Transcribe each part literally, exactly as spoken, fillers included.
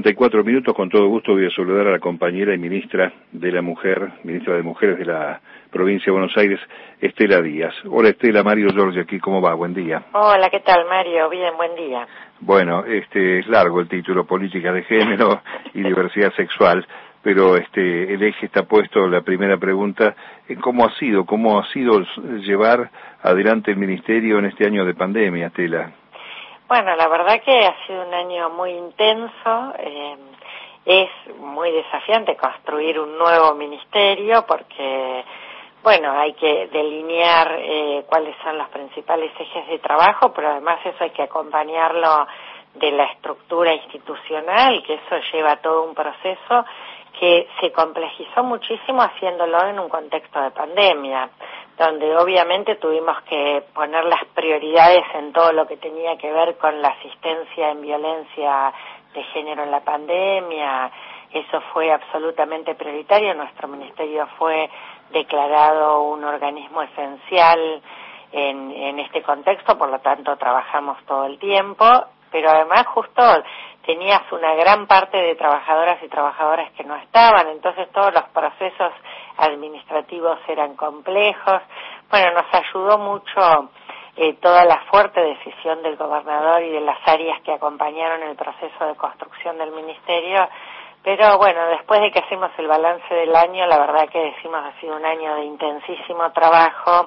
treinta y cuatro minutos, con todo gusto voy a saludar a la compañera y ministra de la Mujer, ministra de Mujeres de la provincia de Buenos Aires, Estela Díaz. Hola Estela, Mario Giorgi aquí, ¿cómo va? Buen día. Hola, ¿qué tal Mario? Bien, buen día. Bueno, este es largo el título, Política de Género y Diversidad Sexual, pero este el eje está puesto, la primera pregunta, en cómo ha sido, cómo ha sido llevar adelante el ministerio en este año de pandemia, Estela. Bueno, la verdad que ha sido un año muy intenso, eh, es muy desafiante construir un nuevo ministerio porque, bueno, hay que delinear eh, cuáles son los principales ejes de trabajo, pero además eso hay que acompañarlo de la estructura institucional, que eso lleva todo un proceso que se complejizó muchísimo haciéndolo en un contexto de pandemia, donde obviamente tuvimos que poner las prioridades en todo lo que tenía que ver con la asistencia en violencia de género en la pandemia. Eso fue absolutamente prioritario. Nuestro ministerio fue declarado un organismo esencial en, en este contexto, por lo tanto trabajamos todo el tiempo, pero además justo tenías una gran parte de trabajadoras y trabajadores que no estaban, entonces todos los procesos administrativos eran complejos. Bueno, nos ayudó mucho eh, toda la fuerte decisión del gobernador y de las áreas que acompañaron el proceso de construcción del ministerio, pero bueno, después de que hacemos el balance del año, la verdad que decimos ha sido un año de intensísimo trabajo,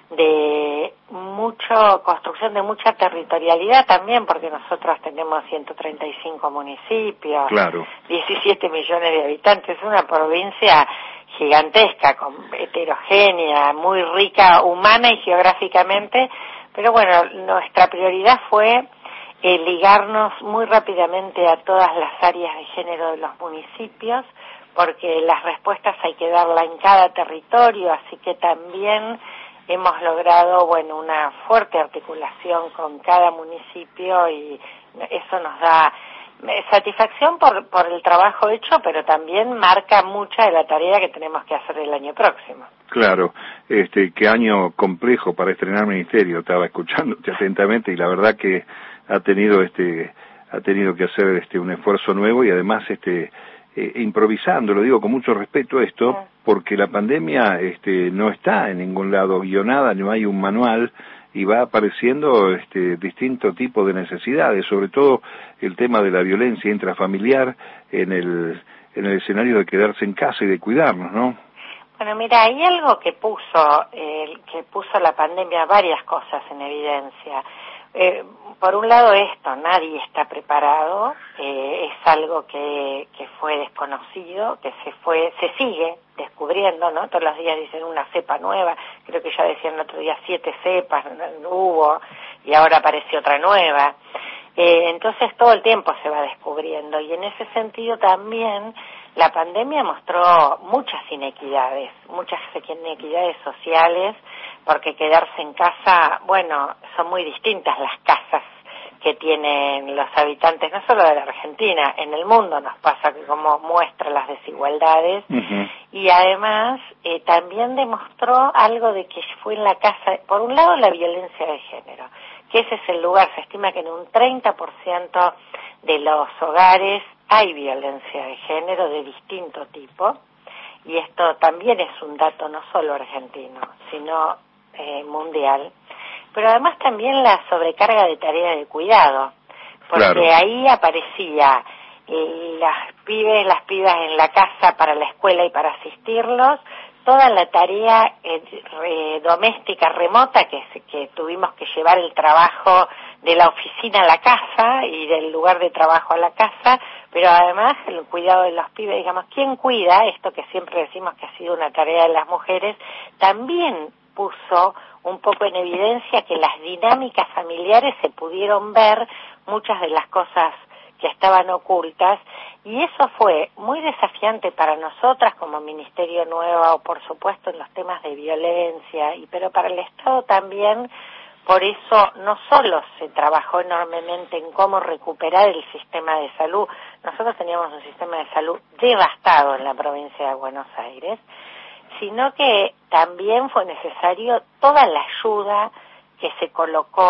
de mucho construcción de mucha territorialidad también, porque nosotros tenemos ciento treinta y cinco municipios, claro, diecisiete millones de habitantes, una provincia gigantesca, con, heterogénea, muy rica humana y geográficamente, pero bueno, nuestra prioridad fue eh, ligarnos muy rápidamente a todas las áreas de género de los municipios, porque las respuestas hay que darla en cada territorio, así que también hemos logrado, bueno, una fuerte articulación con cada municipio y eso nos da satisfacción por, por el trabajo hecho, pero también marca mucha de la tarea que tenemos que hacer el año próximo. Claro, este, qué año complejo para estrenar ministerio, estaba escuchándote atentamente y la verdad que ha tenido este, ha tenido que hacer este un esfuerzo nuevo y además este eh, improvisando, lo digo con mucho respeto esto, sí, porque la pandemia este no está en ningún lado guionada, no hay un manual y va apareciendo este distinto tipo de necesidades, sobre todo el tema de la violencia intrafamiliar en el en el escenario de quedarse en casa y de cuidarnos, ¿no? Bueno, mira, hay algo que puso eh, que puso la pandemia, varias cosas en evidencia. Eh, por un lado esto, nadie está preparado, eh, es algo que, que fue desconocido, que se fue, se sigue descubriendo, ¿no? Todos los días dicen una cepa nueva, creo que ya decían el otro día siete cepas, no, no hubo, y ahora aparece otra nueva. Eh, entonces todo el tiempo se va descubriendo, y en ese sentido también la pandemia mostró muchas inequidades, muchas inequidades sociales, porque quedarse en casa, bueno, son muy distintas las casas que tienen los habitantes, no solo de la Argentina, en el mundo nos pasa que como muestra las desigualdades, uh-huh. Y además eh, también demostró algo de que fue en la casa, por un lado la violencia de género, que ese es el lugar, se estima que en un treinta por ciento de los hogares hay violencia de género de distinto tipo, y esto también es un dato no solo argentino, sino eh, mundial, pero además también la sobrecarga de tarea de cuidado, porque claro, ahí aparecía eh, las pibes, las pibas en la casa para la escuela y para asistirlos, toda la tarea eh, re, doméstica remota que, que tuvimos que llevar el trabajo de la oficina a la casa y del lugar de trabajo a la casa, pero además el cuidado de los pibes, digamos, ¿quién cuida? Esto que siempre decimos que ha sido una tarea de las mujeres, también puso un poco en evidencia que las dinámicas familiares se pudieron ver, muchas de las cosas que estaban ocultas, y eso fue muy desafiante para nosotras como Ministerio Nuevo, por supuesto en los temas de violencia, y pero para el Estado también. Por eso no solo se trabajó enormemente en cómo recuperar el sistema de salud, nosotros teníamos un sistema de salud devastado en la provincia de Buenos Aires, sino que también fue necesario toda la ayuda que se colocó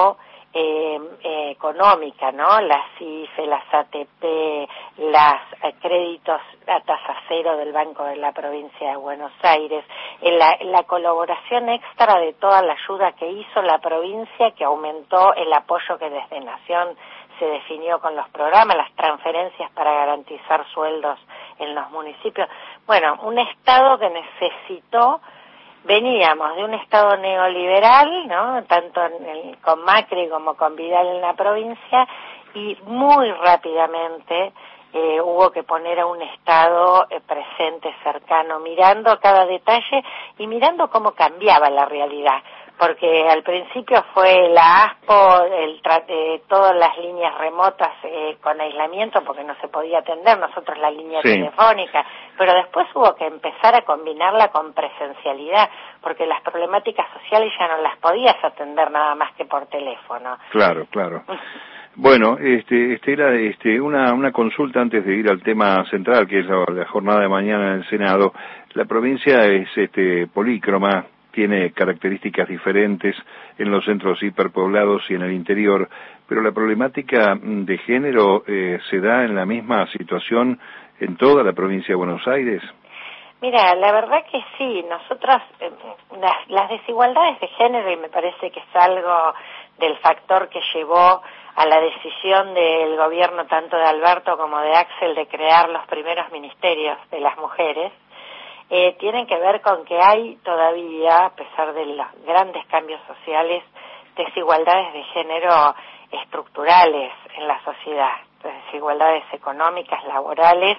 eh, eh, económica, ¿no? Las I F E, las A T P, las eh, créditos a tasa cero del Banco de la Provincia de Buenos Aires, en la, en la colaboración extra de toda la ayuda que hizo la provincia, que aumentó el apoyo que desde Nación se definió con los programas, las transferencias para garantizar sueldos en los municipios. Bueno, un Estado que necesitó, veníamos de un Estado neoliberal, ¿no? Tanto en el, con Macri como con Vidal en la provincia, y muy rápidamente eh, hubo que poner a un Estado eh, presente, cercano, mirando cada detalle y mirando cómo cambiaba la realidad. Porque al principio fue la ASPO, el eh, todas las líneas remotas eh, con aislamiento porque no se podía atender, nosotros la línea sí. telefónica, pero después hubo que empezar a combinarla con presencialidad, porque las problemáticas sociales ya no las podías atender nada más que por teléfono. Claro, claro. Bueno, este, este era este, una, una consulta antes de ir al tema central, que es la, la jornada de mañana en el Senado. La provincia es este, polícroma, tiene características diferentes en los centros hiperpoblados y en el interior, pero la problemática de género eh, se da en la misma situación en toda la provincia de Buenos Aires. Mira, la verdad que sí, nosotros, eh, las, las desigualdades de género, y me parece que es algo del factor que llevó a la decisión del gobierno tanto de Alberto como de Axel de crear los primeros ministerios de las mujeres, Eh, tienen que ver con que hay todavía, a pesar de los grandes cambios sociales, desigualdades de género estructurales en la sociedad, desigualdades económicas, laborales,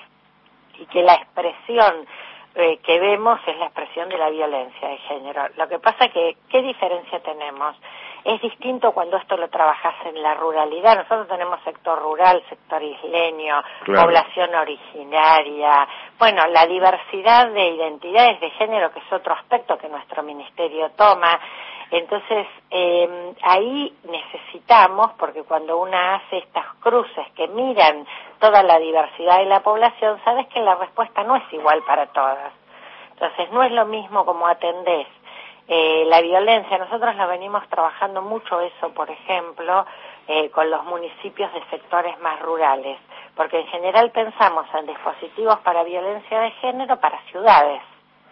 y que la expresión eh, que vemos es la expresión de la violencia de género. Lo que pasa que, ¿qué diferencia tenemos? Es distinto cuando esto lo trabajas en la ruralidad. Nosotros tenemos sector rural, sector isleño, claro. población originaria. Bueno, la diversidad de identidades de género, que es otro aspecto que nuestro ministerio toma. Entonces, eh, ahí necesitamos, porque cuando una hace estas cruces que miran toda la diversidad de la población, sabes que la respuesta no es igual para todas. Entonces, no es lo mismo como atendés Eh, la violencia. Nosotros la venimos trabajando mucho eso, por ejemplo, eh, con los municipios de sectores más rurales, porque en general pensamos en dispositivos para violencia de género para ciudades.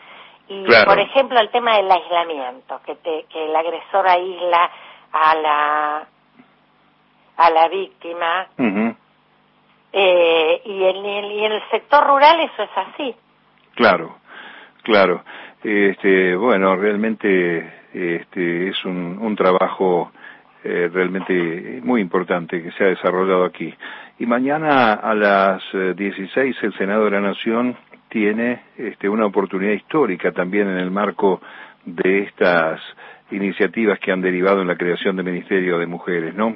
Y, claro. por ejemplo, el tema del aislamiento, que, te, que el agresor aísla a la, a la víctima, uh-huh. eh, y, en, y en el sector rural eso es así. Claro, claro. Este, bueno, realmente este, es un, un trabajo eh, realmente muy importante que se ha desarrollado aquí. Y mañana a las dieciséis el Senado de la Nación tiene este, una oportunidad histórica también en el marco de estas iniciativas que han derivado en la creación del Ministerio de Mujeres, ¿no?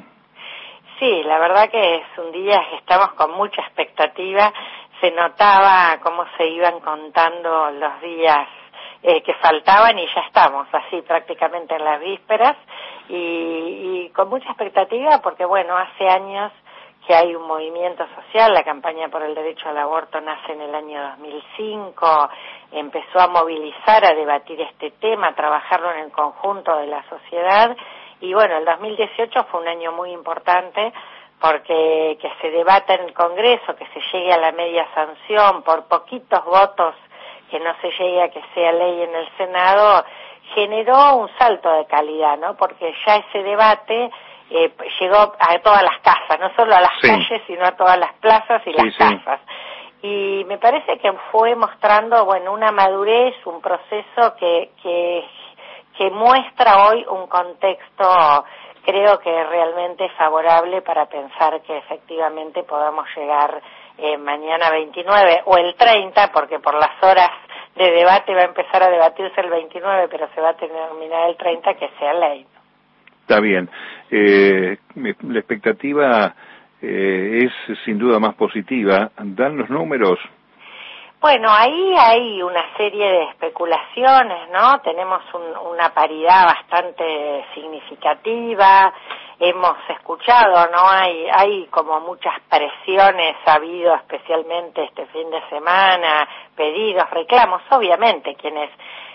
Sí, la verdad que es un día que estamos con mucha expectativa. Se notaba cómo se iban contando los días Eh, que faltaban y ya estamos así prácticamente en las vísperas y, y con mucha expectativa porque bueno, hace años que hay un movimiento social, la campaña por el derecho al aborto nace en el año dos mil cinco, empezó a movilizar, a debatir este tema, a trabajarlo en el conjunto de la sociedad y bueno, el dos mil dieciocho fue un año muy importante porque que se debata en el Congreso, que se llegue a la media sanción por poquitos votos, que no se llegue a que sea ley en el Senado, generó un salto de calidad, ¿no? Porque ya ese debate eh, llegó a todas las casas, no solo a las sí. calles, sino a todas las plazas y sí, las sí. casas. Y me parece que fue mostrando, bueno, una madurez, un proceso que, que, que muestra hoy un contexto, creo que realmente favorable para pensar que efectivamente podamos llegar Eh, mañana veintinueve o el treinta, porque por las horas de debate va a empezar a debatirse el veintinueve, pero se va a terminar el treinta, que sea ley. Está bien. Eh, la expectativa eh, es sin duda más positiva. ¿Dan los números? Bueno, ahí hay una serie de especulaciones, ¿no? Tenemos un, una paridad bastante significativa. Hemos escuchado, ¿no? Hay, hay como muchas presiones, ha habido especialmente este fin de semana, pedidos, reclamos, obviamente quienes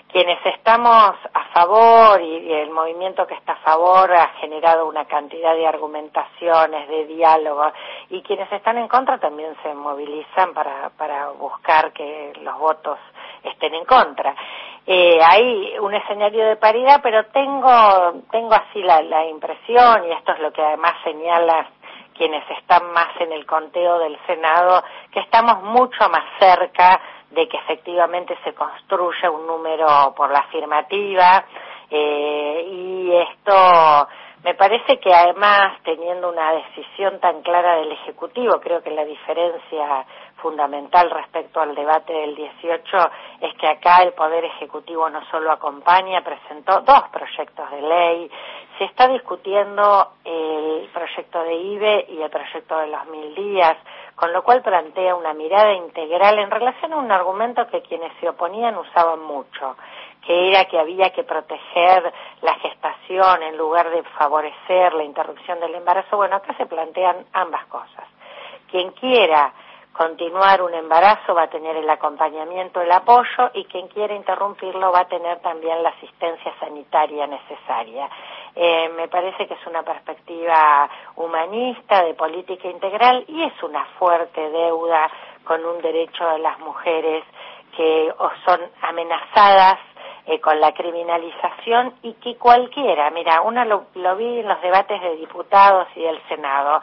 quienes estamos a favor y el movimiento que está a favor ha generado una cantidad de argumentaciones, de diálogo, y quienes están en contra también se movilizan para, para buscar que los votos estén en contra. Eh, hay un escenario de paridad, pero tengo, tengo así la, la impresión, y esto es lo que además señala quienes están más en el conteo del Senado, que estamos mucho más cerca de que efectivamente se construya un número por la afirmativa, eh, y esto me parece que además, teniendo una decisión tan clara del Ejecutivo, creo que la diferencia fundamental respecto al debate del dieciocho es que acá el Poder Ejecutivo no solo acompaña, presentó dos proyectos de ley, se está discutiendo el proyecto de I B E y el proyecto de los mil días, con lo cual plantea una mirada integral en relación a un argumento que quienes se oponían usaban mucho, que era que había que proteger la gestación en lugar de favorecer la interrupción del embarazo. Bueno, acá se plantean ambas cosas. Quien quiera continuar un embarazo va a tener el acompañamiento, el apoyo, y quien quiera interrumpirlo va a tener también la asistencia sanitaria necesaria. Eh, me parece que es una perspectiva humanista, de política integral, y es una fuerte deuda con un derecho de las mujeres que o son amenazadas eh, con la criminalización, y que cualquiera, mira, uno lo, lo vi en los debates de diputados y del Senado,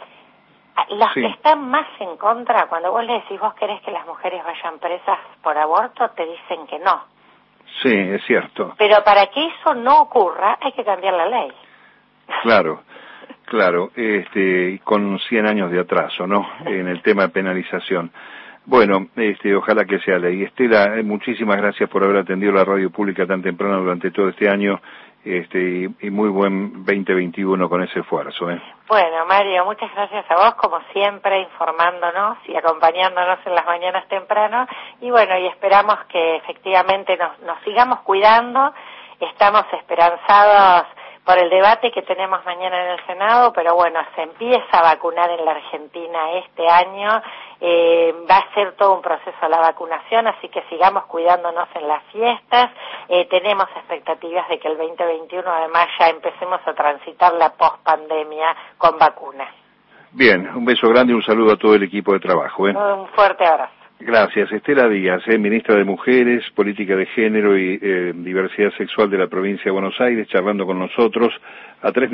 los sí. que están más en contra, cuando vos le decís vos querés que las mujeres vayan presas por aborto, te dicen que no. Sí, es cierto. Pero para que eso no ocurra, hay que cambiar la ley. Claro, claro, este, con cien años de atraso, ¿no?, en el tema de penalización. Bueno, este, ojalá que sea ley. Estela, muchísimas gracias por haber atendido la radio pública tan temprano durante todo este año, este, y, y muy buen veinte veintiuno con ese esfuerzo, ¿eh? Bueno, Mario, muchas gracias a vos, como siempre, informándonos y acompañándonos en las mañanas temprano, y bueno, y esperamos que efectivamente nos, nos sigamos cuidando. Estamos esperanzados por el debate que tenemos mañana en el Senado, pero bueno, se empieza a vacunar en la Argentina este año, eh, va a ser todo un proceso la vacunación, así que sigamos cuidándonos en las fiestas, eh, tenemos expectativas de que el veinte veintiuno además ya empecemos a transitar la pospandemia con vacunas. Bien, un beso grande y un saludo a todo el equipo de trabajo, ¿eh? Un fuerte abrazo. Gracias. Estela Díaz, eh, ministra de Mujeres, Política de Género y eh, Diversidad Sexual de la provincia de Buenos Aires, charlando con nosotros a tres